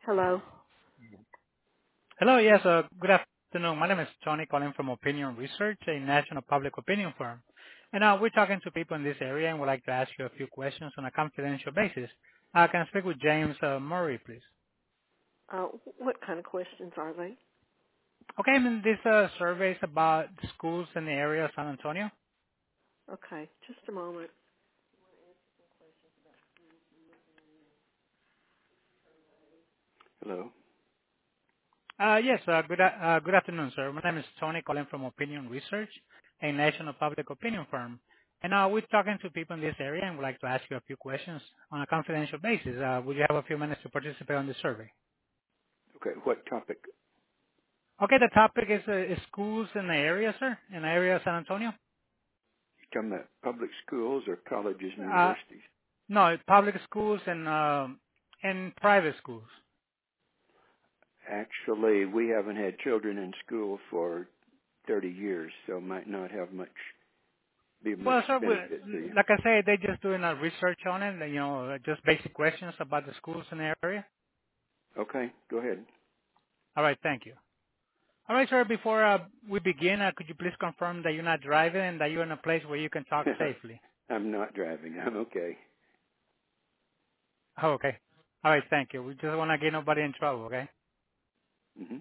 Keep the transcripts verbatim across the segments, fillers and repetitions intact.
Hello. Hello. Yes, uh good afternoon. My name is Tony, calling from Opinion Research, a national public opinion firm. And uh We're talking to people in this area and would like to ask you a few questions on a confidential basis. Uh Can I speak with James uh Murray, please? Uh, what kind of questions are they? Okay, I mean, this uh survey is about schools in the area of San Antonio. Okay, just a moment. Hello. Uh Yes, uh good a- uh good afternoon, sir. My name is Tony, calling from Opinion Research, a national public opinion firm. And uh We're talking to people in this area and would like to ask you a few questions on a confidential basis. Uh Would you have a few minutes to participate on this survey? Okay, what topic? Okay, the topic is, uh, is schools in the area, sir, in the area of San Antonio. You talking about public schools or colleges and Uh, universities? no, public schools and um, and private schools. Actually, we haven't had children in school for thirty years, so might not have much, be of much Well, sir, we, benefit to you. like I say, they're just doing a research on it. You know, uh, just basic questions about the schools in the area. Okay, go ahead. All right, thank you. All right, sir. Before uh, we begin, uh, could you please confirm that you're not driving and that you're in a place where you can talk safely? I'm not driving. I'm okay. Oh, okay. All right, thank you. We just want to get nobody in trouble, okay? hmm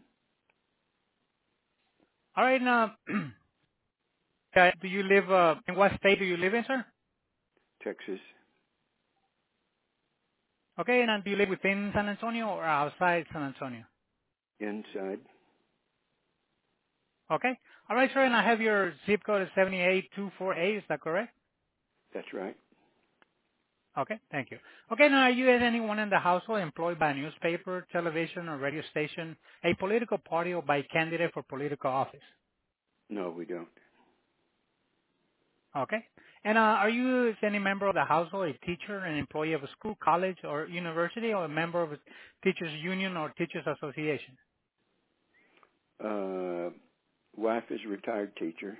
All right, now, uh, do you live, uh, in what state do you live in, sir? Texas, Okay, and do you live within San Antonio or outside San Antonio? inside. Okay. All right, sir, and I have your zip code is seven eight two four eight. Is that correct? That's right. Okay, thank you. Okay, now are you as anyone in the household employed by a newspaper, television, or radio station, a political party, or by a candidate for political office? No, we don't. Okay. And uh, are you as any member of the household, a teacher, an employee of a school, college, or university, or a member of a teachers union or teachers association? Uh, wife is a retired teacher.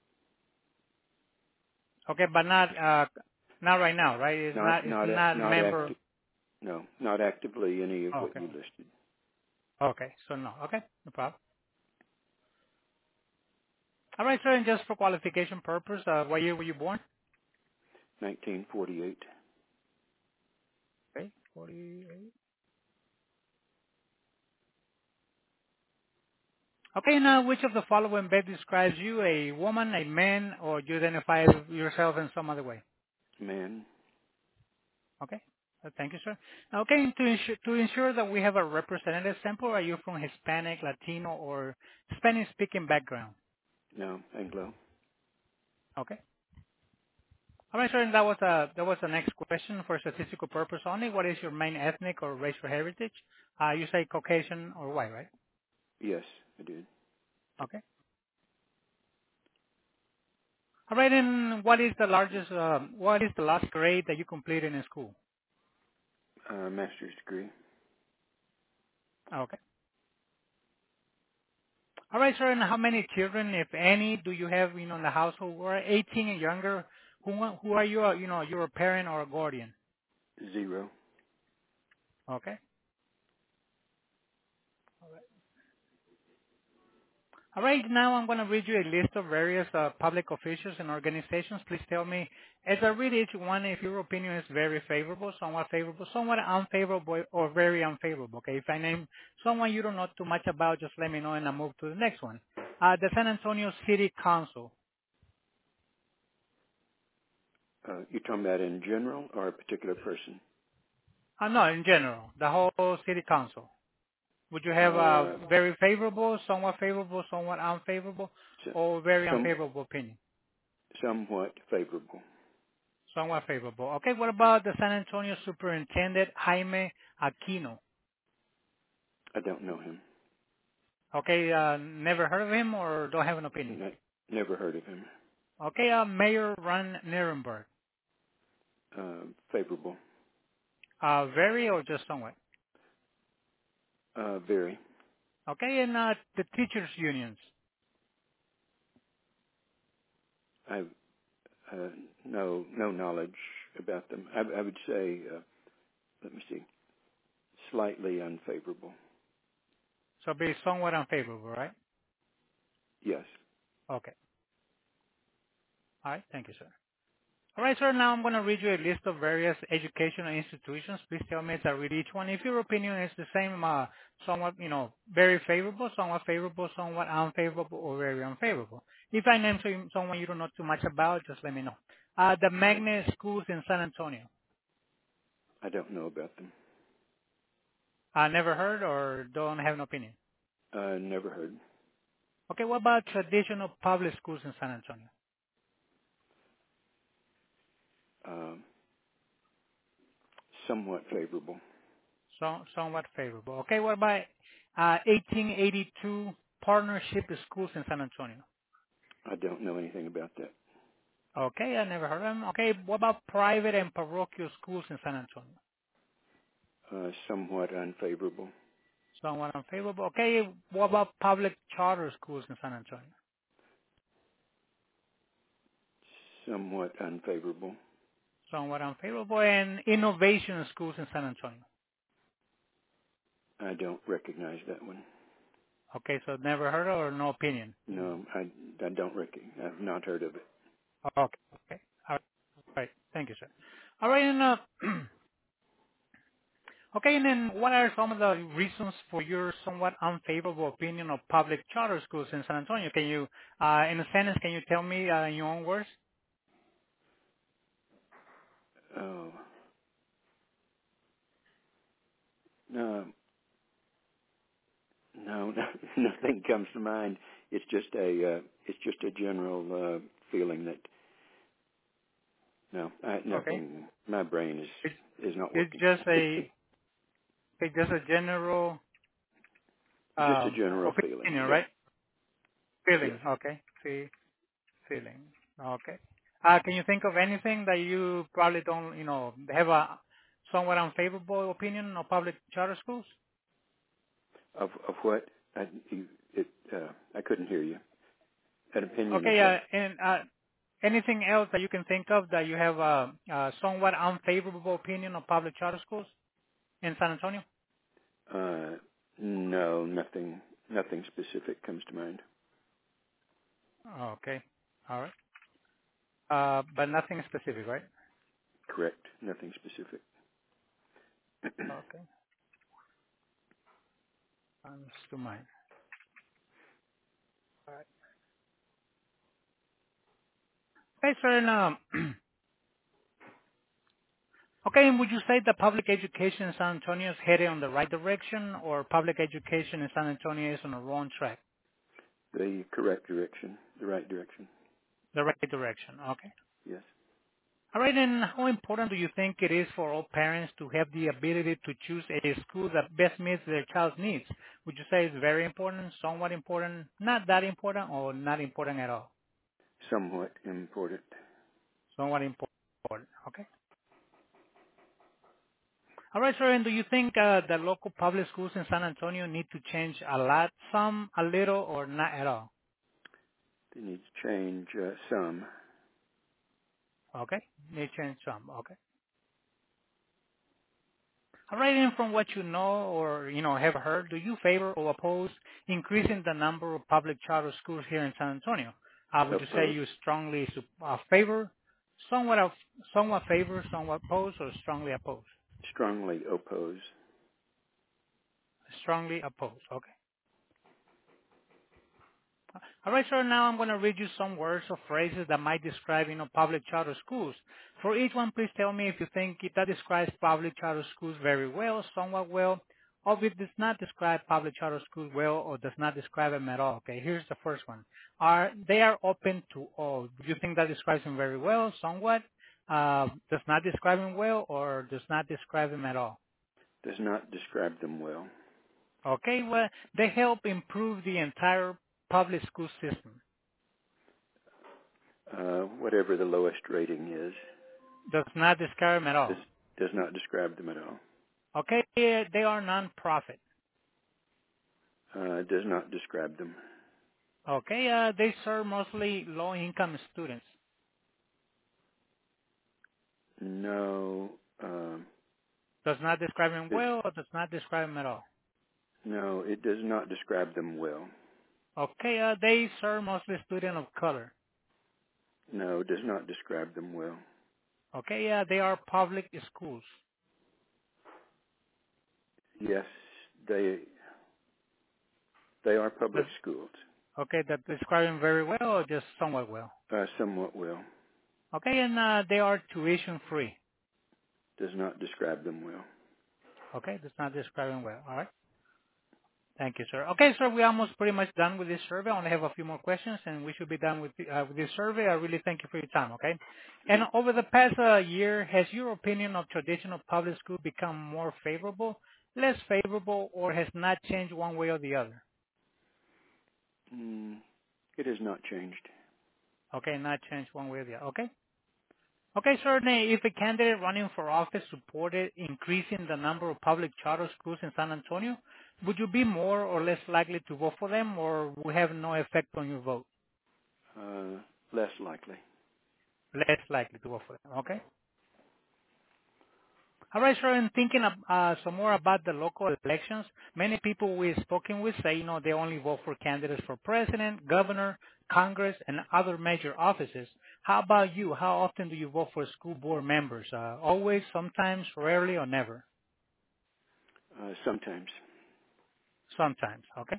Okay, but not uh, not right now, right? It's Not, not it's not, not not member. active. No, not actively any of Oh, what okay. you listed. Okay. So no. Okay. No problem. All right, sir. And just for qualification purpose, uh, what year were you born? nineteen forty-eight. Okay. forty-eight. Okay. Now, which of the following best describes you, a woman, a man, or you identify yourself in some other way? Man, Okay. Uh, Thank you, sir. Okay. To ensure, to ensure that we have a representative sample, are you from Hispanic, Latino, or Spanish-speaking background? no, Anglo. Okay. All right, sir. And that was uh, that was the next question for statistical purpose only. What is your main ethnic or racial heritage? Uh, you say Caucasian or white, right? Yes, I did. Okay. All right. And what is the largest? Um, what is the last grade that you completed in school? Uh, master's degree. Okay. All right, sir. And how many children, if any, do you have, you know, in the household who are eighteen and younger? Who who are you? uh, You know, you're a parent or a guardian. Zero. Okay. All right, now I'm going to read you a list of various uh, public officials and organizations. Please tell me, as I read each one, if your opinion is very favorable, somewhat favorable, somewhat unfavorable, or very unfavorable. Okay, if I name someone you don't know too much about, just let me know and I'll move to the next one. Uh, the San Antonio City Council. Uh, you talking about in general or a particular person? Uh, no, in general, the whole City Council. Would you have a Uh, very favorable, somewhat favorable, somewhat unfavorable, so, or very some unfavorable opinion? somewhat favorable. Somewhat favorable. Okay, what about the San Antonio Superintendent Jaime Aquino? I don't know him. Okay, uh, never heard of him or don't have an opinion? N- never heard of him. Okay, uh, Mayor Ron Nirenberg. Uh, favorable. Uh, very or just somewhat? Uh, very. Okay, and uh, the teachers unions. I have uh, no no knowledge about them. I, I would say, uh, let me see, Slightly unfavorable. So be somewhat unfavorable, right? Yes. Okay. All right. Thank you, sir. All right, sir. Now I'm going to read you a list of various educational institutions. Please tell me as I read each one if your opinion is the same, uh, somewhat, you know, very favorable, somewhat favorable, somewhat unfavorable, or very unfavorable. If I name some- someone you don't know too much about, just let me know. Uh, the Magnet Schools in San Antonio. I don't know about them. I never heard or don't have an opinion. Uh, never heard. Okay, what about traditional public schools in San Antonio? Um, somewhat favorable. So, somewhat favorable. Okay, what about uh, eighteen eighty-two partnership schools in San Antonio? I don't know anything about that. Okay, I never heard of them. Okay, what about private and parochial schools in San Antonio? Uh, somewhat unfavorable. Somewhat unfavorable. Okay, what about public charter schools in San Antonio? Somewhat unfavorable. Somewhat unfavorable. And innovation schools in San Antonio? I don't recognize that one. Okay, so never heard of or no opinion? No, I, I don't recognize. I've not heard of it. Okay, okay. All right, thank you, sir. All right, and uh, okay, and then what are some of the reasons for your somewhat unfavorable opinion of public charter schools in San Antonio? Can you, uh, in a sentence, can you tell me uh, in your own words? Oh, no, no, no, nothing comes to mind. It's just a, uh, it's just a general uh, feeling that no, I, Okay. nothing. My brain is It's, is not it's working. just a it's just a general Just a um, general feeling. opinion, Yeah. right? Feeling. Yes. Okay. See, feeling. Okay. Uh, can you think of anything that you probably don't, you know, have a somewhat unfavorable opinion of public charter schools? Of of what? I you, it uh, I couldn't hear you. An opinion of Okay. Uh, what? and uh, anything else that you can think of that you have a, a somewhat unfavorable opinion of public charter schools in San Antonio? Uh, no, nothing. Nothing specific comes to mind. Okay. All right. Uh, but nothing specific, right? Correct. Nothing specific. Okay. Comes to mind. All right. Okay, sir. And, um, okay, and would you say that public education in San Antonio is headed on the right direction, or public education in San Antonio is on the wrong track? The correct direction. The right direction. The right direction. Okay. Yes. All right, and how important do you think it is for all parents to have the ability to choose a school that best meets their child's needs? Would you say it's very important, somewhat important, not that important, or not important at all? Somewhat important. Somewhat important. Okay. All right, sir. And do you think uh, the local public schools in San Antonio need to change a lot, some, a little, or not at all? They need to change uh, some. Okay. Need to change some. Okay. All right. And from what you know or you know have heard, do you favor or oppose increasing the number of public charter schools here in San Antonio? Uh, would you say Oppose. you strongly sup- uh, favor, somewhat, of, somewhat favor, somewhat oppose, or strongly oppose? Strongly oppose. Strongly oppose. Okay. All right, sir. Now I'm going to read you some words or phrases that might describe, you know, public charter schools. For each one, please tell me if you think it that describes public charter schools very well, somewhat well, or if it does not describe public charter schools well or does not describe them at all. Okay, here's the first one. Are they are open to all? Do you think that describes them very well, somewhat? Uh, does not describe them well, or does not describe them at all? Does not describe them well. Okay, well, they help improve the entire public school system. Uh, whatever the lowest rating is, Does not describe them at does all. does not describe them at all. Okay, they they are non-profit. Uh, does not describe them. Okay, uh, they serve mostly low-income students. No. Um, Does not describe them It, well or does not describe them at all? no, it does not describe them well. Okay, uh, they serve mostly students of color. No, it does not describe them well. Okay, yeah, they are public schools. Yes, they they are Does, public schools, okay, that describe them very well or just somewhat well? uh, somewhat well. Okay, and uh, they are tuition free. Does not describe them well. Okay, does not describe them well. All right. Thank you, sir. Okay, sir, we're almost pretty much done with this survey. I only have a few more questions, and we should be done with, the, uh, with this survey. I really thank you for your time, okay? And over the past uh, year, has your opinion of traditional public school become more favorable, less favorable, or has not changed one way or the other? Mm, it has not changed. Okay, not changed one way or the other. Okay? Okay, sir, now, if a candidate running for office supported increasing the number of public charter schools in San Antonio, would you be more or less likely to vote for them, or would have no effect on your vote? Uh, less likely. Less likely to vote for them. Okay. All right, sir. And thinking of, uh, some more about the local elections, many people we've spoken with say, you know, they only vote for candidates for president, governor, Congress, and other major offices. How about you? How often do you vote for school board members? Uh, always, sometimes, rarely, or never? Uh, sometimes. Sometimes. Okay.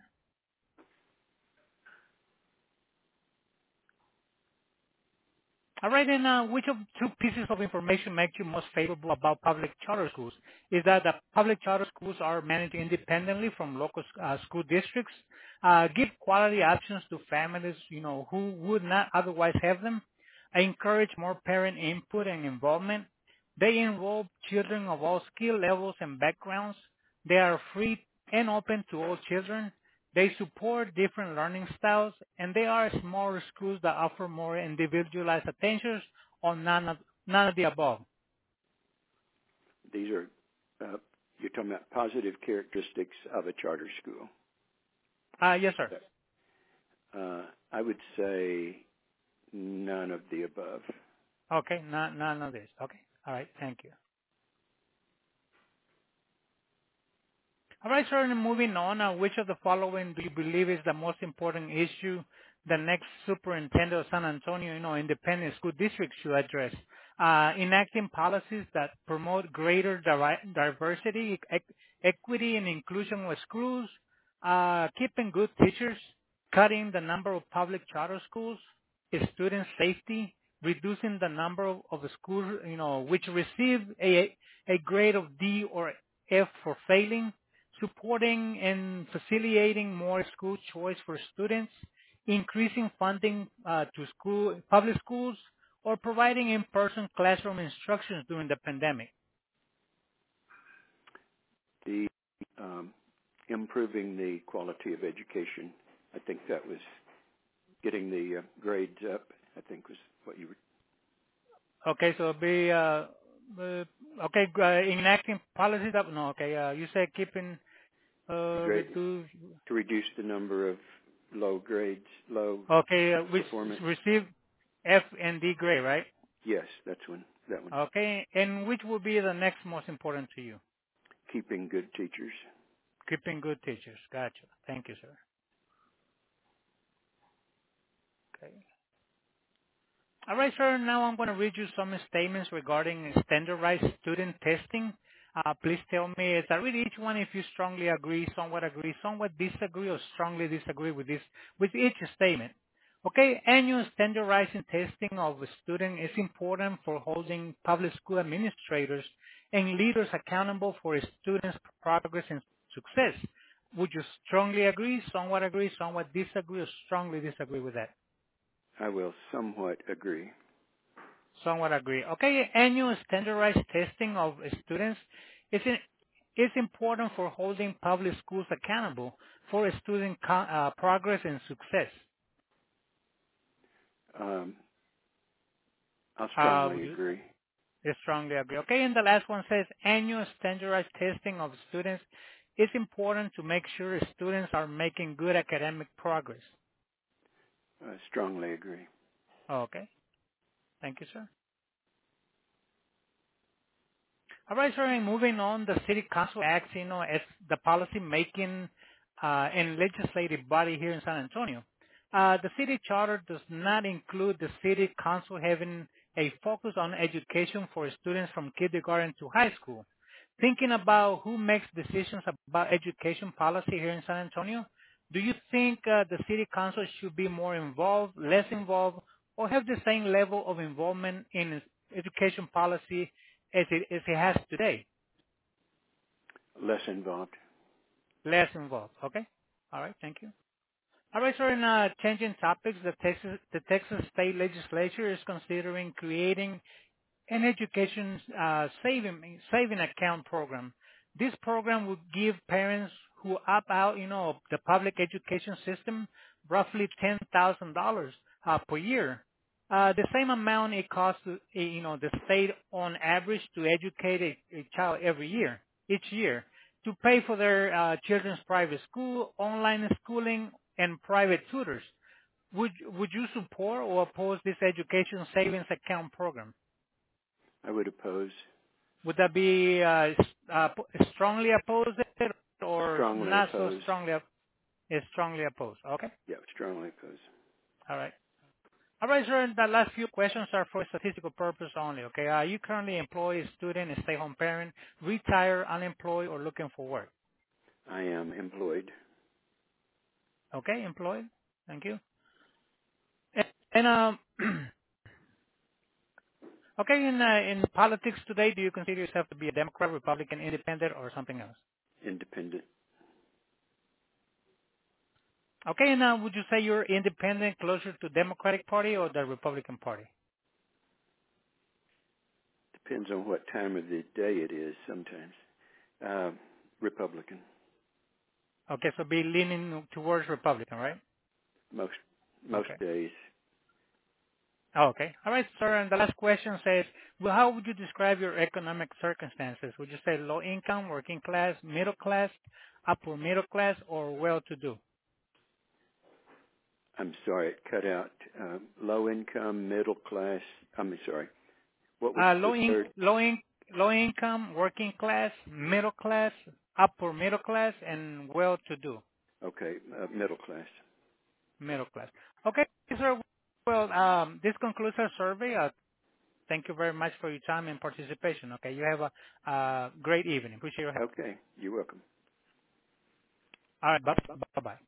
All right, and uh, which of two pieces of information make you most favorable about public charter schools? Is that the public charter schools are managed independently from local uh, school districts, uh, give quality options to families, you know, who would not otherwise have them, encourage more parent input and involvement. They enroll children of all skill levels and backgrounds. They are free and open to all children. They support different learning styles, and they are smaller schools that offer more individualized attention or none of, none of the above. These are, uh, you're talking about positive characteristics of a charter school. Uh, yes, sir. Uh, I would say none of the above. Okay, none, none of this. Okay. All right. Thank you. All right, sir, and moving on, uh, which of the following do you believe is the most important issue the next superintendent of San Antonio, you know, independent school district should address? Uh, enacting policies that promote greater di- diversity, e- equity, and inclusion with schools, uh, keeping good teachers, cutting the number of public charter schools, student safety, reducing the number of, of schools, you know, which receive a, a grade of D or F for failing, supporting and facilitating more school choice for students, increasing funding uh, to school, public schools, or providing in-person classroom instructions during the pandemic. The um, improving the quality of education, I think that was getting the uh, grades up, I think was what you were. Okay, so be uh, uh, okay uh, enacting policies. Up, no, okay. Uh, you said keeping The uh, grade, reduce. to reduce the number of low grades, low Okay, uh, which performance. receive F and D grade, right? Yes, that's one. That one. Okay, and which will be the next most important to you? Keeping good teachers. Keeping good teachers. Gotcha. Thank you, sir. Okay. All right, sir. Now I'm going to read you some statements regarding standardized student testing. Uh, please tell me, as I read each one, if you strongly agree, somewhat agree, somewhat disagree, or strongly disagree with this, with each statement. Okay, annual standardizing testing of a student is important for holding public school administrators and leaders accountable for a student's progress and success. Would you strongly agree, somewhat agree, somewhat disagree, or strongly disagree with that? I will somewhat agree. Somewhat agree. Okay, annual standardized testing of students is in, is important for holding public schools accountable for student co- uh, progress and success. Um, I'll Uh, strongly would you agree. I strongly agree. Okay, and the last one says annual standardized testing of students is important to make sure students are making good academic progress. Uh, strongly agree. Okay, thank you, sir. All right, sir, and moving on, the City Council acts, you know, as the policy-making uh, and legislative body here in San Antonio. Uh, the city charter does not include the City Council having a focus on education for students from kindergarten to high school. Thinking about who makes decisions about education policy here in San Antonio, do you think uh, the City Council should be more involved, less involved, or have the same level of involvement in education policy as it, as it has today? Less involved. Less involved. Okay. All right. Thank you. All right, sir. In uh, changing topics, the Texas the Texas State Legislature is considering creating an education uh, saving saving account program. This program would give parents who opt out, you know, of the public education system, roughly ten thousand dollars uh, per year. Uh, the same amount it costs, uh, you know, the state on average to educate a, a child every year, each year, to pay for their uh, children's private school, online schooling, and private tutors. Would would you support or oppose this education savings account program? I would oppose. Would that be uh, s- uh, p- strongly opposed it or Strongly not so oppose. strongly op- is strongly opposed? Okay. Yeah, strongly oppose. All right. All right, sir. The last few questions are for statistical purpose only. Okay. Are you currently employed, student, a stay-home parent, retired, unemployed, or looking for work? I am employed. Okay, employed. Thank you. And, and um, okay, in uh, in politics today, do you consider yourself to be a Democrat, Republican, Independent, or something else? Independent. Okay, and uh, would you say you're independent, closer to Democratic Party or the Republican Party? Depends on what time of the day it is sometimes. Uh, Republican. Okay, so be leaning towards Republican, right? Most most Okay. days. Oh, okay. All right, sir. And the last question says, well, how would you describe your economic circumstances? Would you say low income, working class, middle class, upper middle class, or well-to-do? I'm sorry, it cut out. Uh, low income, middle class. I'm sorry. What was Uh, the low, in, third? low, in, low income, working class, middle class, upper middle class, and well-to-do. Okay, uh, middle class. Middle class. Okay, sir. Well, um, this concludes our survey. Uh, thank you very much for your time and participation. Okay, you have a uh, great evening. Appreciate your help. Okay, you're welcome. All right, bye bye.